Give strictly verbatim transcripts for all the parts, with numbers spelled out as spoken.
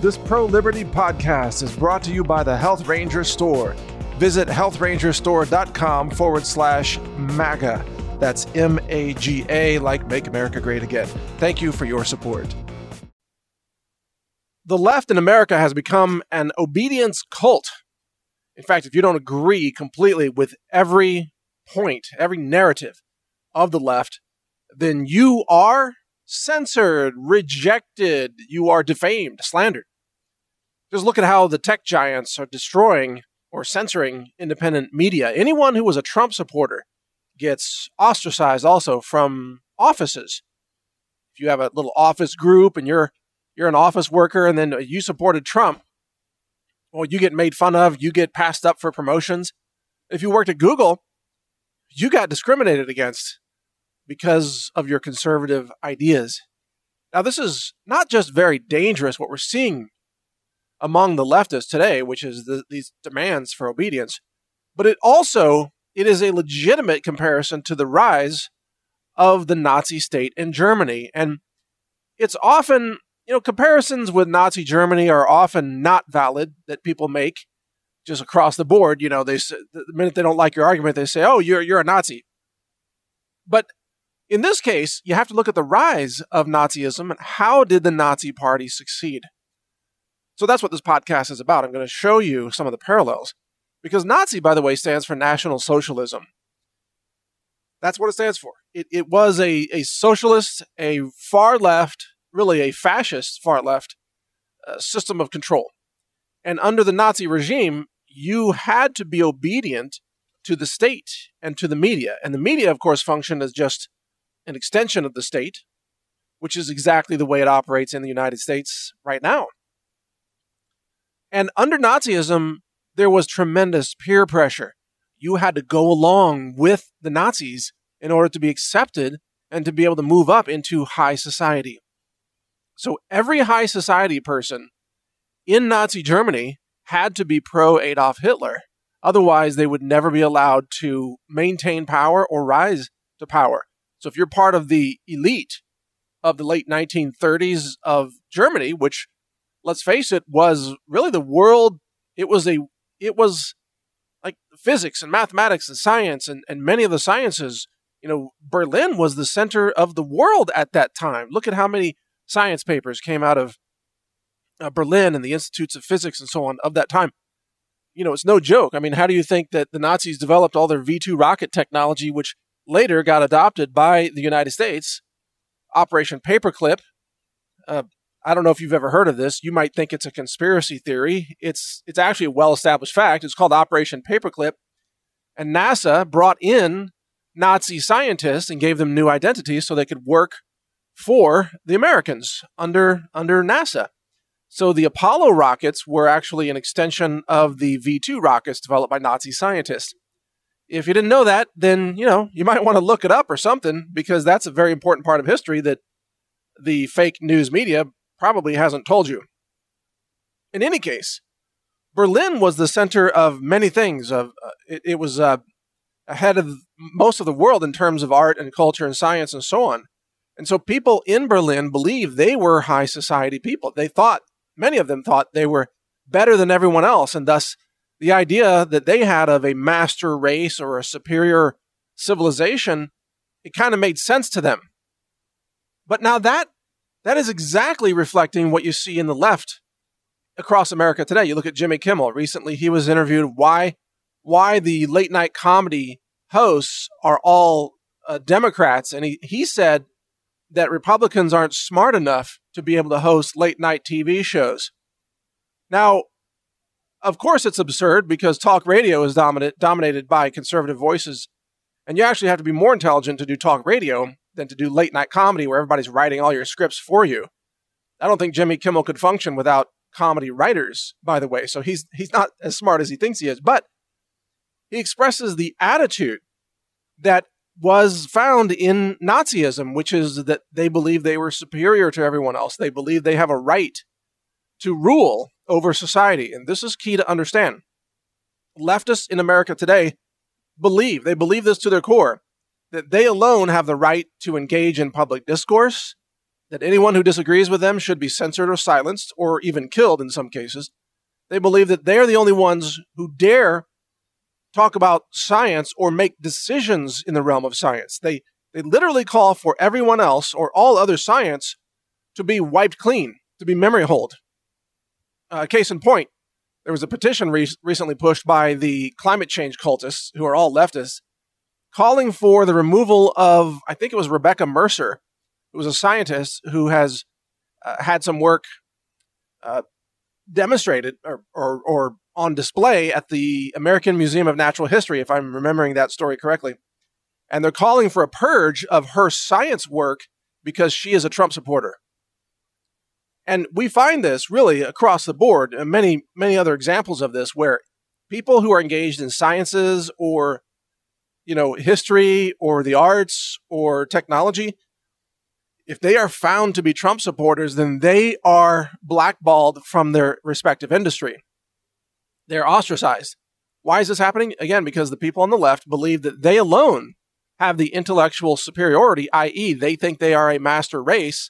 This pro-liberty podcast is brought to you by the Health Ranger Store. Visit health ranger store dot com forward slash MAGA. That's M A G A, like Make America Great Again. Thank you for your support. The left in America has become an obedience cult. In fact, if you don't agree completely with every point, every narrative of the left, then you are censored, rejected, you are defamed, slandered. Just look at how the tech giants are destroying or censoring independent media. Anyone who was a Trump supporter gets ostracized also from offices. If you have a little office group and you're you're an office worker and then you supported Trump, well, you get made fun of, you get passed up for promotions. If you worked at Google, you got discriminated against because of your conservative ideas. Now, this is not just very dangerous, what we're seeing among the leftists today, which is the, these demands for obedience, but it also, it is a legitimate comparison to the rise of the Nazi state in Germany. And it's often, you know, comparisons with Nazi Germany are often not valid that people make just across the board. You know, they say, the minute they don't like your argument, they say, oh, you're you're a Nazi. But in this case, you have to look at the rise of Nazism and how did the Nazi Party succeed? So that's what this podcast is about. I'm going to show you some of the parallels. Because Nazi, by the way, stands for National Socialism. That's what it stands for. It, it was a, a socialist, a far left, really a fascist far left uh, system of control. And under the Nazi regime, you had to be obedient to the state and to the media. And the media, of course, functioned as just an extension of the state, which is exactly the way it operates in the United States right now. And under Nazism, there was tremendous peer pressure. You had to go along with the Nazis in order to be accepted and to be able to move up into high society. So every high society person in Nazi Germany had to be pro-Adolf Hitler. Otherwise, they would never be allowed to maintain power or rise to power. So if you're part of the elite of the late nineteen thirties of Germany, which, let's face it, was really the world, it was a, it was like physics and mathematics and science and, and many of the sciences. You know, Berlin was the center of the world at that time. Look at how many science papers came out of uh, Berlin and the institutes of physics and so on of that time. You know, it's no joke. I mean, how do you think that the Nazis developed all their V two rocket technology, which later got adopted by the United States? Operation Paperclip. Uh, I don't know if you've ever heard of this. You might think it's a conspiracy theory. It's it's actually a well-established fact. It's called Operation Paperclip. And NASA brought in Nazi scientists and gave them new identities so they could work for the Americans under, under NASA. So the Apollo rockets were actually an extension of the V two rockets developed by Nazi scientists. If you didn't know that, then, you know, you might want to look it up or something, because that's a very important part of history that the fake news media probably hasn't told you. In any case, Berlin was the center of many things. Of uh, it, it was uh, ahead of most of the world in terms of art and culture and science and so on. And so people in Berlin believed they were high society people. They thought, many of them thought they were better than everyone else, and thus the idea that they had of a master race or a superior civilization, it kind of made sense to them. But now that that is exactly reflecting what you see in the left across America today. You look at Jimmy Kimmel. Recently, he was interviewed why why the late night comedy hosts are all uh, Democrats, and he, he said that Republicans aren't smart enough to be able to host late night T V shows. Now, of course, it's absurd because talk radio is dominant, dominated by conservative voices, and you actually have to be more intelligent to do talk radio than to do late night comedy where everybody's writing all your scripts for you. I don't think Jimmy Kimmel could function without comedy writers, by the way, so he's he's not as smart as he thinks he is, but he expresses the attitude that was found in Nazism, which is that they believe they were superior to everyone else. They believe they have a right to rule over society. And this is key to understand. Leftists in America today believe, they believe this to their core, that they alone have the right to engage in public discourse, that anyone who disagrees with them should be censored or silenced, or even killed in some cases. They believe that they're the only ones who dare talk about science or make decisions in the realm of science. They, they literally call for everyone else or all other science to be wiped clean, to be memory holed. Uh, case in point, there was a petition re- recently pushed by the climate change cultists, who are all leftists, calling for the removal of, I think it was Rebecca Mercer, who was a scientist who has uh, had some work uh, demonstrated or, or, or on display at the American Museum of Natural History, if I'm remembering that story correctly. And they're calling for a purge of her science work because she is a Trump supporter. And we find this really across the board, and many, many other examples of this, where people who are engaged in sciences or, you know, history or the arts or technology, if they are found to be Trump supporters, then they are blackballed from their respective industry. They're ostracized. Why is this happening? Again, because the people on the left believe that they alone have the intellectual superiority, that is, they think they are a master race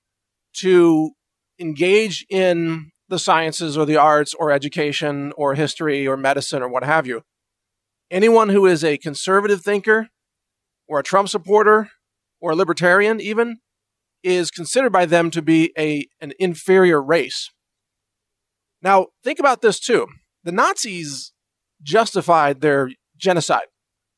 to engage in the sciences or the arts or education or history or medicine or what have you. Anyone who is a conservative thinker or a Trump supporter or a libertarian even is considered by them to be a, an inferior race. Now, think about this too. The Nazis justified their genocide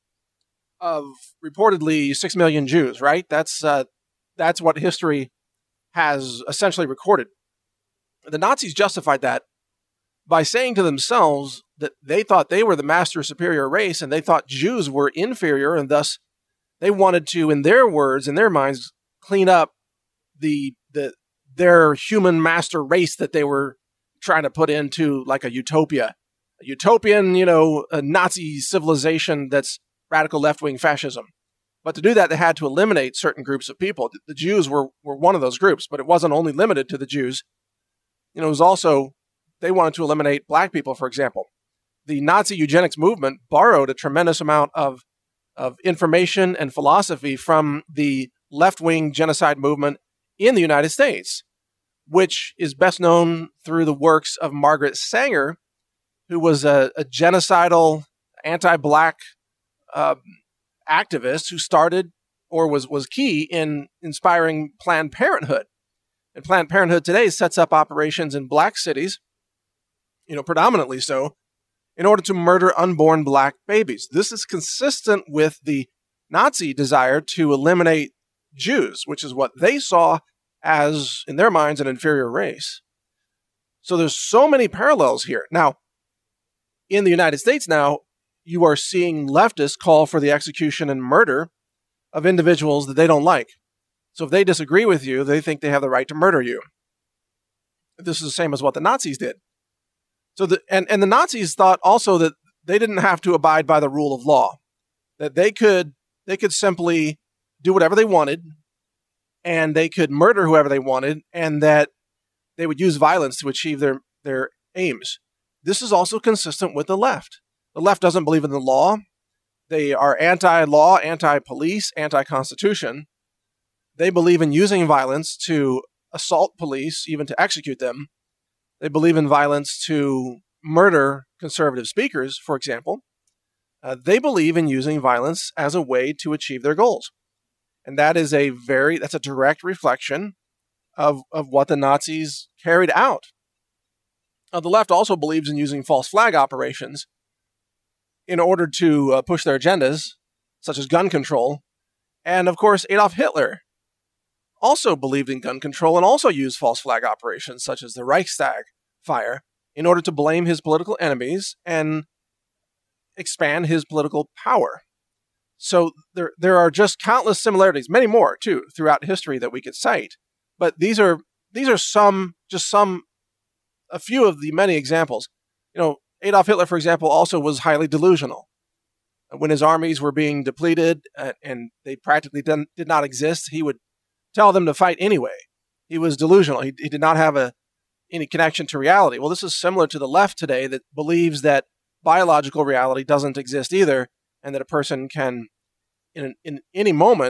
of reportedly six million Jews, right? That's, uh, that's what history has essentially recorded. The Nazis justified that by saying to themselves that they thought they were the master superior race and they thought Jews were inferior, and thus they wanted to, in their words, in their minds, clean up the the their human master race that they were trying to put into like a utopia. A utopian, you know, a Nazi civilization that's radical left-wing fascism. But to do that, they had to eliminate certain groups of people. The Jews were, were one of those groups, but it wasn't only limited to the Jews. You know, it was also, they wanted to eliminate black people, for example. The Nazi eugenics movement borrowed a tremendous amount of, of information and philosophy from the left-wing genocide movement in the United States, which is best known through the works of Margaret Sanger, who was a, a genocidal, anti-black uh, activist who started or was, was key in inspiring Planned Parenthood. And Planned Parenthood today sets up operations in black cities, you know, predominantly so, in order to murder unborn black babies. This is consistent with the Nazi desire to eliminate Jews, which is what they saw as, in their minds, an inferior race. So there's so many parallels here. Now, in the United States now, you are seeing leftists call for the execution and murder of individuals that they don't like. So if they disagree with you, they think they have the right to murder you. This is the same as what the Nazis did. So the, and, and the Nazis thought also that they didn't have to abide by the rule of law, that they could they could simply do whatever they wanted, and they could murder whoever they wanted, and that they would use violence to achieve their, their aims. This is also consistent with the left. The left doesn't believe in the law. They are anti-law, anti-police, anti-constitution. They believe in using violence to assault police, even to execute them. They believe in violence to murder conservative speakers, for example. Uh, they believe in using violence as a way to achieve their goals. And that is a very, that's a direct reflection of, of what the Nazis carried out. Uh, the left also believes in using false flag operations in order to uh, push their agendas, such as gun control. And of course, Adolf Hitler also believed in gun control and also used false flag operations, such as the Reichstag fire, in order to blame his political enemies and expand his political power. So there, there are just countless similarities, many more too, throughout history that we could cite. But these are these are some, just some, a few of the many examples. You know, Adolf Hitler, for example, also was highly delusional. When his armies were being depleted uh, and they practically did, did not exist, he would tell them to fight anyway. He was delusional. He, he did not have a any connection to reality. Well, this is similar to the left today that believes that biological reality doesn't exist either, and that a person can, in, in any moment,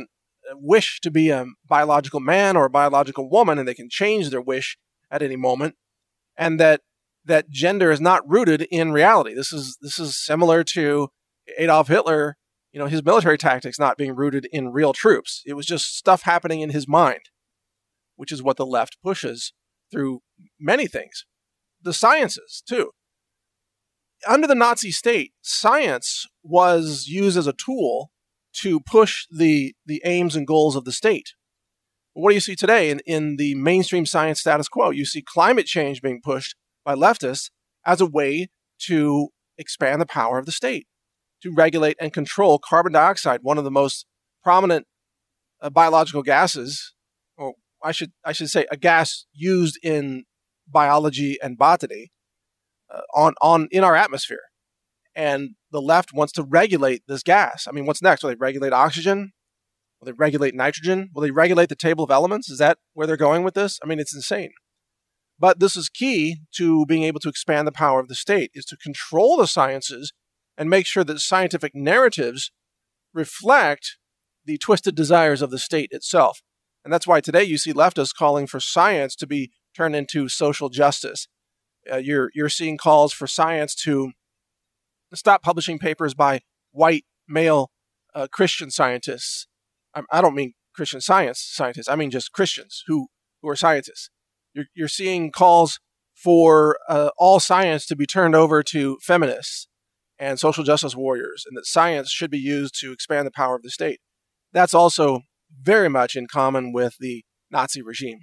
wish to be a biological man or a biological woman, and they can change their wish at any moment, and that that gender is not rooted in reality. This is this is similar to Adolf Hitler, you know, his military tactics not being rooted in real troops. It was just stuff happening in his mind, which is what the left pushes through many things. The sciences, too. Under the Nazi state, science was used as a tool to push the, the aims and goals of the state. What do you see today in, in the mainstream science status quo? You see climate change being pushed by leftists as a way to expand the power of the state, to regulate and control carbon dioxide, one of the most prominent uh, biological gases, or I should I should say a gas used in biology and botany, uh, on, on in our atmosphere. And the left wants to regulate this gas. I mean, what's next? Will they regulate oxygen? Will they regulate nitrogen? Will they regulate the table of elements? Is that where they're going with this? I mean, it's insane. But this is key to being able to expand the power of the state, is to control the sciences and make sure that scientific narratives reflect the twisted desires of the state itself. And that's why today you see leftists calling for science to be turned into social justice. Uh, you're you're seeing calls for science to stop publishing papers by white male uh, Christian scientists. I, I don't mean Christian science scientists. I mean just Christians who, who are scientists. You're, you're seeing calls for uh, all science to be turned over to feminists and social justice warriors, and that science should be used to expand the power of the state. That's also very much in common with the Nazi regime.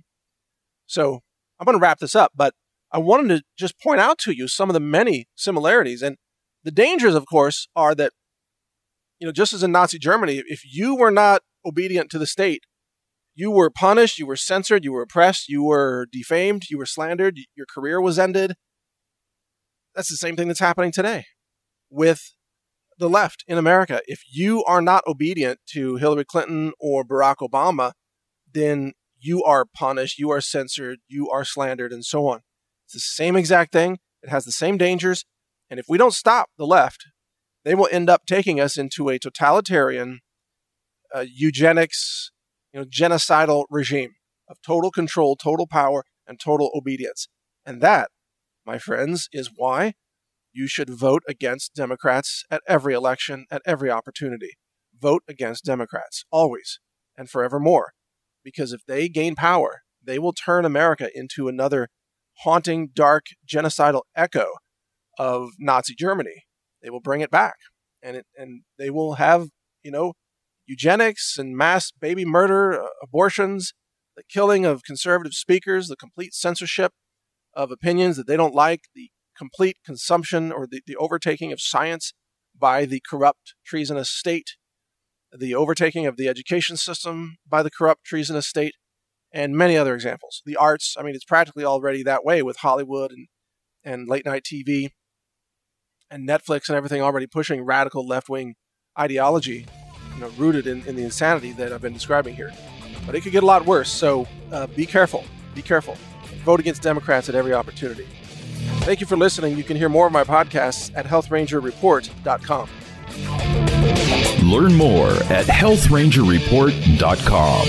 So I'm going to wrap this up, but I wanted to just point out to you some of the many similarities. And the dangers, of course, are that, you know, just as in Nazi Germany, if you were not obedient to the state, you were punished, you were censored, you were oppressed, you were defamed, you were slandered, your career was ended. That's the same thing that's happening today with the left in America. If you are not obedient to Hillary Clinton or Barack Obama, then you are punished, you are censored, you are slandered, and so on. It's the same exact thing. It has the same dangers. And if we don't stop the left, they will end up taking us into a totalitarian, uh, eugenics, you know, genocidal regime of total control, total power, and total obedience. And that, my friends, is why you should vote against Democrats at every election, at every opportunity. Vote against Democrats, always and forevermore. Because if they gain power, they will turn America into another haunting, dark, genocidal echo of Nazi Germany. They will bring it back. And it, and they will have, you know, eugenics and mass baby murder, uh, abortions, the killing of conservative speakers, the complete censorship of opinions that they don't like, the complete consumption or the, the overtaking of science by the corrupt, treasonous state, the overtaking of the education system by the corrupt, treasonous state, and many other examples. The arts, I mean, it's practically already that way with Hollywood and, and late-night T V and Netflix and everything already pushing radical left-wing ideology, you know, rooted in, in the insanity that I've been describing here. But it could get a lot worse, so uh, be careful. Be careful. Vote against Democrats at every opportunity. Thank you for listening. You can hear more of my podcasts at health ranger report dot com. Learn more at health ranger report dot com.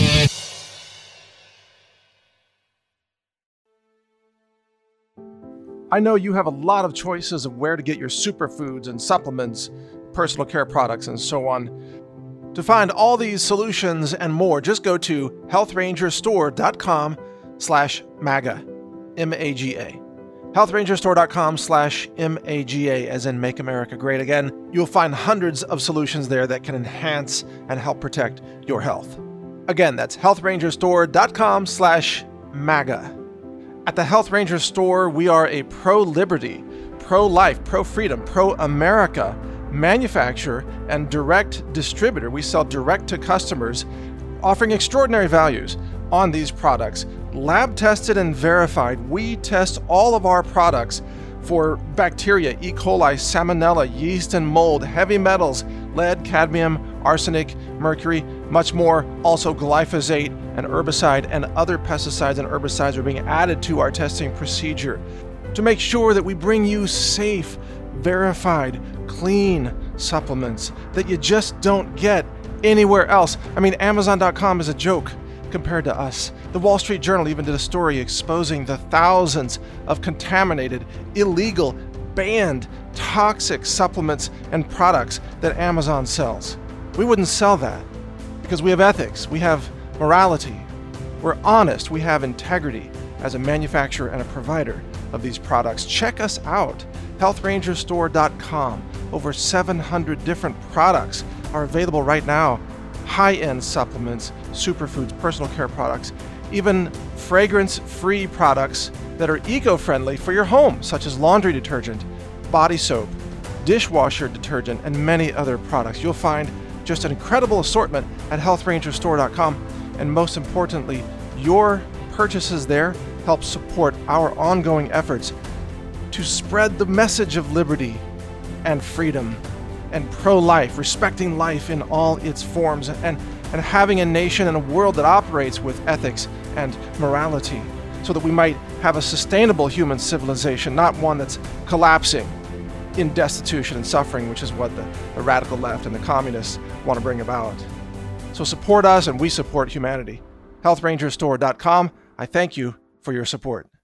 I know you have a lot of choices of where to get your superfoods and supplements, personal care products, and so on. To find all these solutions and more, just go to health ranger store dot com slash MAGA, M A G A. health ranger store dot com slash M A G A, as in Make America Great Again. You'll find hundreds of solutions there that can enhance and help protect your health. Again, that's health ranger store dot com slash MAGA. At the Health Ranger Store, we are a pro-liberty, pro-life, pro-freedom, pro-America manufacturer and direct distributor. We sell direct to customers, offering extraordinary values on these products. Lab tested and verified. We test all of our products for bacteria, E. coli, salmonella, yeast and mold, heavy metals, lead, cadmium, arsenic, mercury, much more. Also glyphosate and herbicide and other pesticides and herbicides are being added to our testing procedure to make sure that we bring you safe, verified, clean supplements that you just don't get anywhere else. I mean, Amazon dot com is a joke compared to us. The Wall Street Journal even did a story exposing the thousands of contaminated, illegal, banned, toxic supplements and products that Amazon sells. We wouldn't sell that because we have ethics, we have morality, we're honest, we have integrity as a manufacturer and a provider of these products. Check us out, health ranger store dot com. Over seven hundred different products are available right now. High-end supplements, superfoods, personal care products, even fragrance-free products that are eco-friendly for your home, such as laundry detergent, body soap, dishwasher detergent, and many other products. You'll find just an incredible assortment at health ranger store dot com, and most importantly, your purchases there help support our ongoing efforts to spread the message of liberty and freedom and pro-life, respecting life in all its forms, and, and having a nation and a world that operates with ethics and morality, so that we might have a sustainable human civilization, not one that's collapsing in destitution and suffering, which is what the, the radical left and the communists want to bring about. So support us and we support humanity. health ranger store dot com. I thank you for your support.